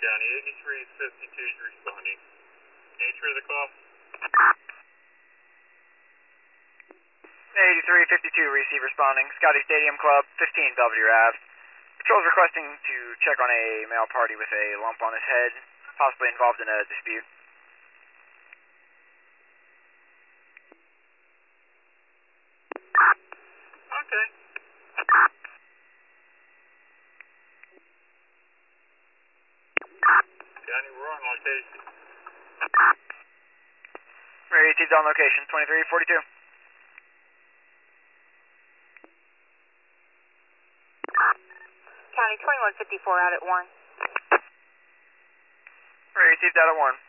County, 8352 is responding. Nature of the call? 8352, receive responding. Scotty Stadium Club, 15 Belvedere Ave. Patrol's requesting to check on a male party with a lump on his head, possibly involved in a dispute. Okay. County, we're on location. Received on location, 2342. County 2154 out at 1. Received out at 1.